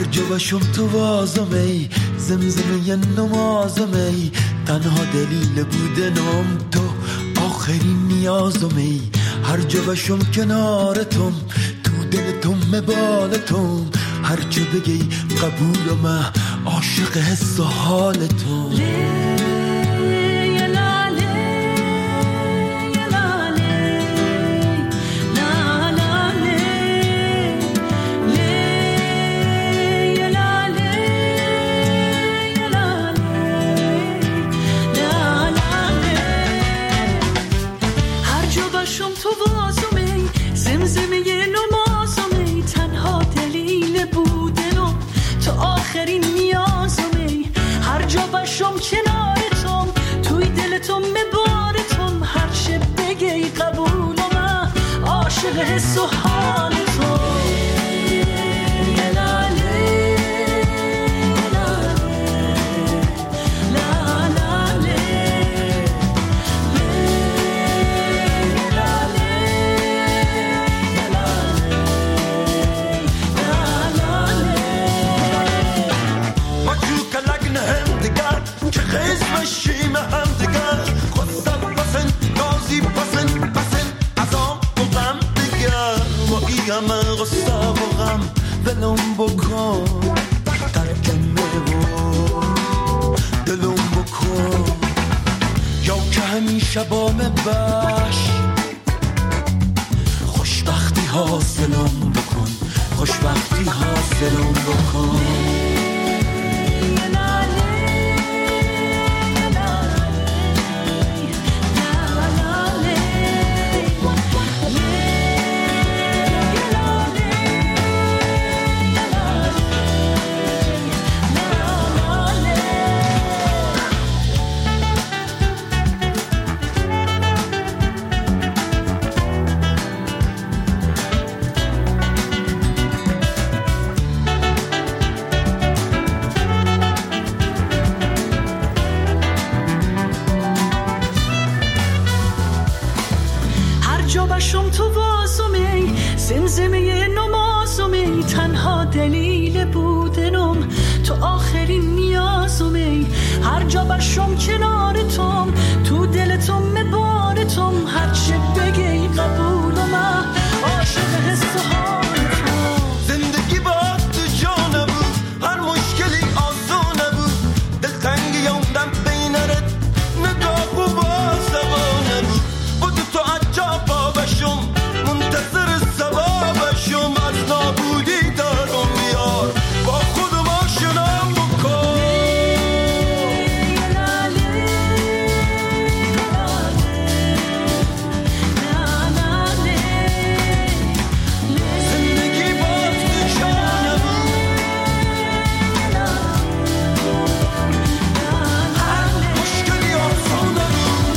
جا باشم تو وازم ای زمزمه نمازم ای تنها دلیل بودنم تو آخرین نیازم ای هر جا باشم کنارتم تو دلتم مبالتم هر چه بگی قبولم عاشق حس و حالتم آخرین نیازم ای هر جا باشم کنارتم توی دلتم مبارتم هر چه بگی قبولم عاشق حس و حالتم مشیم هم دگر خواستم بسن نازی بسن از آن بغم دگر با ای همه غصه و غم دلم بکن ترکمه و دلم بکن یا که همیشه با مباش خوشبختی حاصلم بکن خوشبختی حاصلم بکن باشم تو واسم ای زمزمه نمازم ای تنها دلیل بودنم تو آخرین نیازم ای هر جا باشم کنارتم تو دلتم مبارتم هر چه بگی قبولم عاشق حس و حالتم زندگی با تو جا نبود هر مشکلی آسان نبود دلتنگی یوندم بینرت نگاه و بازم نبود بود تو عجب باشم منتظر سبابشم از نابودی دارم بیار با خودم آشنام بکن زندگی با تو جا نبود هر مشکلی آسان نبود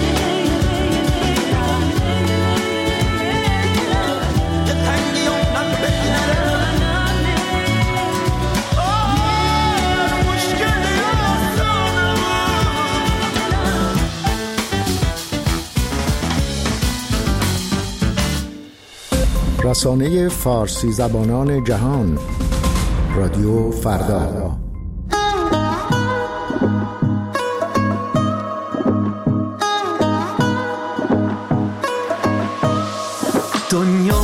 رسانه فارسی زبانان جهان رادیو فردا دنیا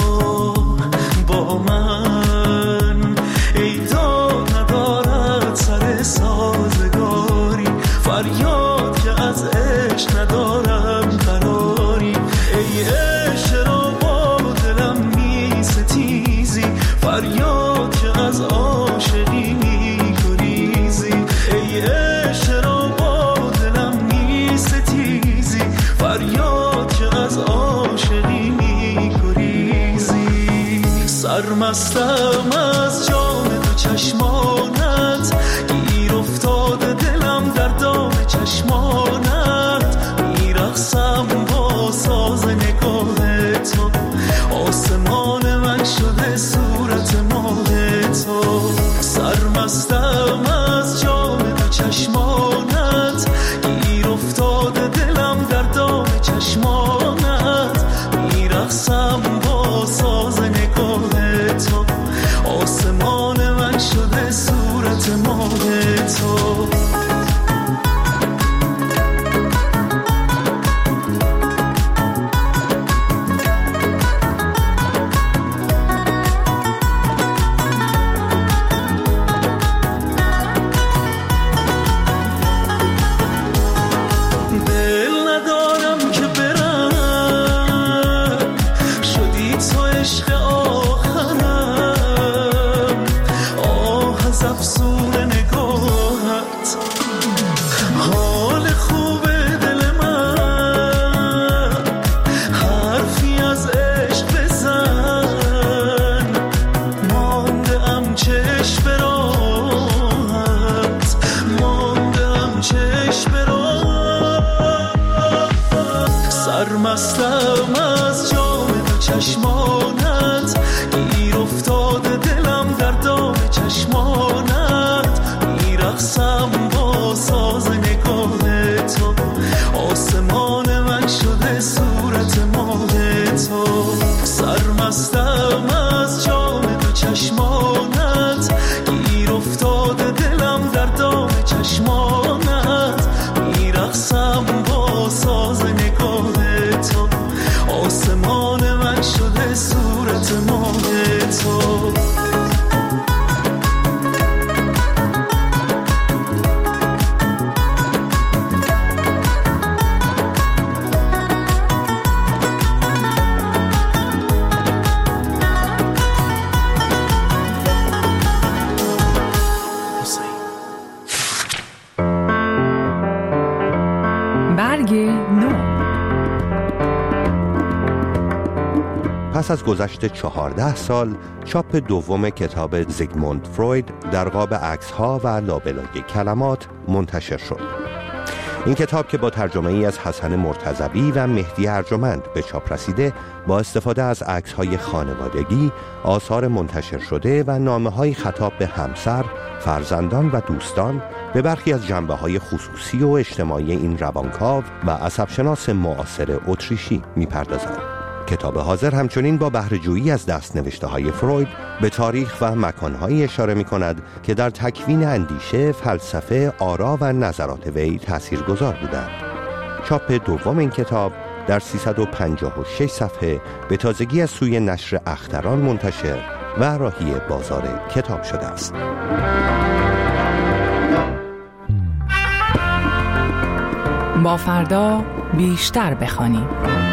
با من ایدا ندارد سر سازگاری فریاد که از عشق ندارم قراری ای عشق را با دلم می ستیزی فریاد که از عاشقی می گریزی ای عشق را با دلم می ستیزی فریاد که از عاشقی می گریزی سرمستم از جام تو چشمانت گیر افتاده دلم در دام چشمانت میرقصم با ساز نگاه تو آسمان من شده صورت ماه تو سرمستم از جام تو چشمانت گیر افتاده دلم در دام چشمانت میرقصم با ساز نگاه تو آسمان من افسون نگاهت. حال خوبه دل من، حرفی از عشق بزن، مانده ام چشم به راهت، مانده ام چشم به راهت. سرمستم از جام دو چشمانت، گیر افتاده دلم در دام چشمانت. میرقصم با ساز نگاه تو، آسمان من شده صورت ماه تو. سرمستم از جام دو چشمانت، گیر افتاده دلم در دام چشمانت. میرقصم با ساز نگاه تو، آسمان من شده صورت ماه تو. پس از گذشت 14 سال چاپ دوم کتاب زیگموند فروید در قاب عکس‌ها و لابلای کلمات منتشر شد. این کتاب که با ترجمه ای از حسن مرتضوی و مهدی ارجمند به چاپ رسیده، با استفاده از عکس‌های خانوادگی، آثار منتشر شده و نامه‌های خطاب به همسر، فرزندان و دوستان به برخی از جنبه‌های خصوصی و اجتماعی این روانکاو و عصبشناس معاصر اتریشی می‌پردازد. کتاب حاضر همچنین با بهره‌جویی از دست‌نوشته‌های فروید به تاریخ و مکان‌هایی اشاره می‌کند که در تکوین اندیشه، فلسفه، آرا و نظرات وی تاثیرگذار بودند. چاپ دوم این کتاب در 356 صفحه به تازگی از سوی نشر اختران منتشر و راهی بازار کتاب شده است. با فردا بیشتر بخوانیم.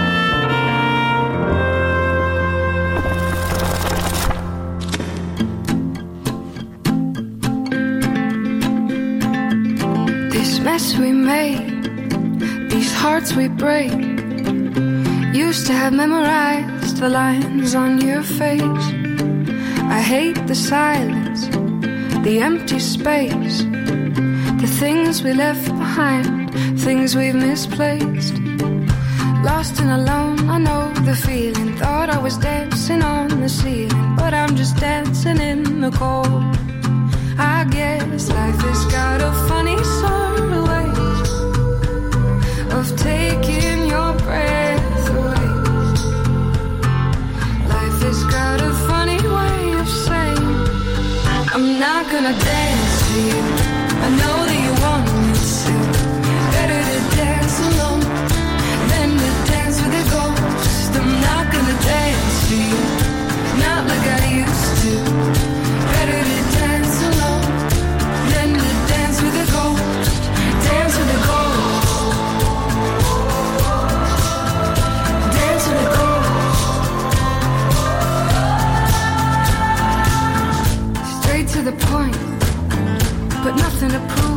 Mess we made, these hearts we break. Used to have memorized the lines on your face. I hate the silence, the empty space, the things we left behind, things we've misplaced. Lost and alone, I know the feeling. Thought I was dancing on the ceiling, but I'm just dancing in the cold. I guess life has got a funny sort of way of taking your breath away. Life has got a funny way of saying, I'm not gonna dance for you. I know that you want me to. Better to dance alone than to dance with a ghost. I'm not gonna dance for you, not like I used to. Better to dance alone than to dance with a ghost. Dance with a ghost. Dance with a ghost. Straight to the point, but nothing to prove.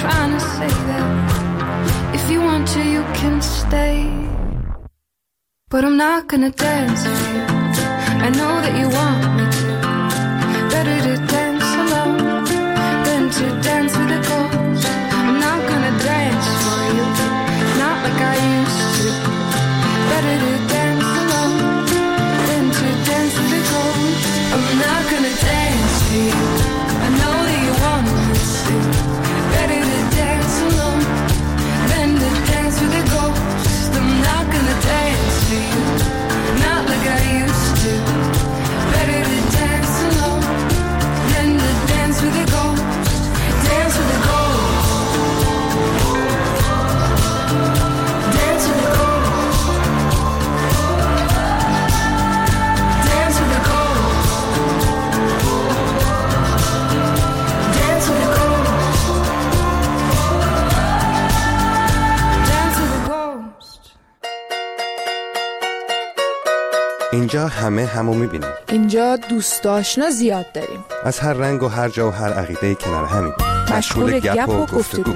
trying to say that if you want to, you can stay. But I'm not gonna dance for you. I know that you want me to. Better to dance alone than to dance with a ghost. I'm not gonna dance for you, not like I used to. Better to dance alone than to dance with a ghost. I'm not gonna dance for you. I know that you want me to. Better to dance alone than to dance with a ghost. I'm not gonna dance for you, not like I used to. Better to dance alone than to dance with a ghost. Dance with a ghost. Dance with a ghost. Dance with a ghost. Dance with a ghost. Dance with a ghost. اینجا همو میبینیم. اینجا دوست آشنا زیاد داریم. از هر رنگ و هر جا و هر عقیده کنار همین. مشغول گپ و گفتگو.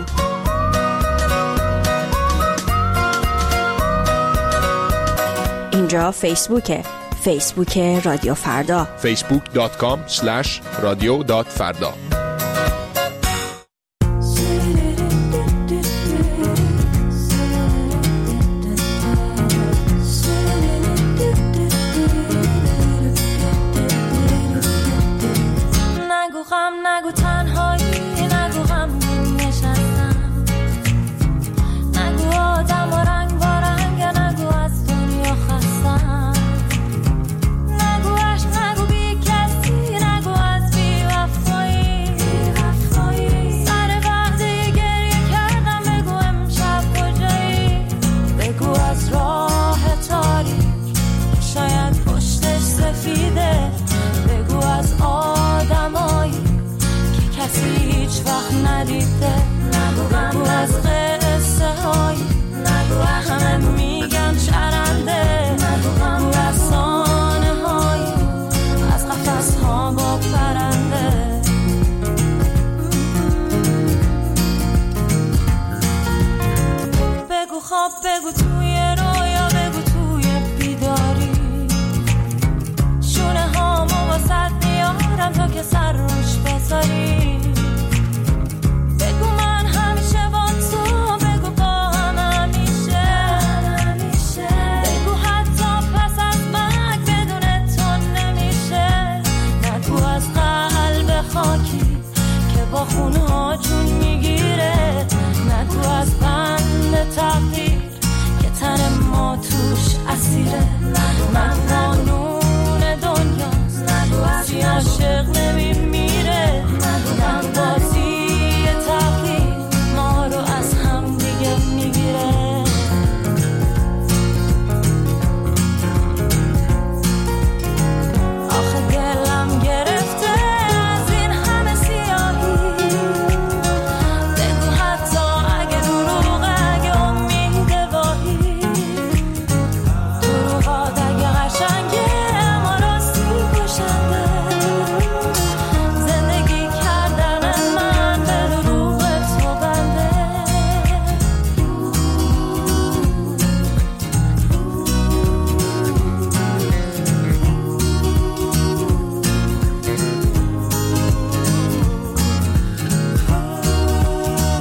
اینجا فیسبوک رادیو فردا. facebook.com/radio.farda. نگو تنهایی، نگو غمگین نشستم، نگو آدم و رنگ با رنگ، نگو از دنیا خستم، نگو عشق، نگو بی کسی، نگو از بی وفایی، سر وقتی گریه کردم بگو امشب کجایی، بگو از راه تاریک شاید پشتش سفیده، بگو از آدمایی کسی هیچ وقت ندیده، نگو از قصه های، نگو همه میگن چرنده، نگو افسانه های از قفس ها با پرنده، بگو خواب، بگو تو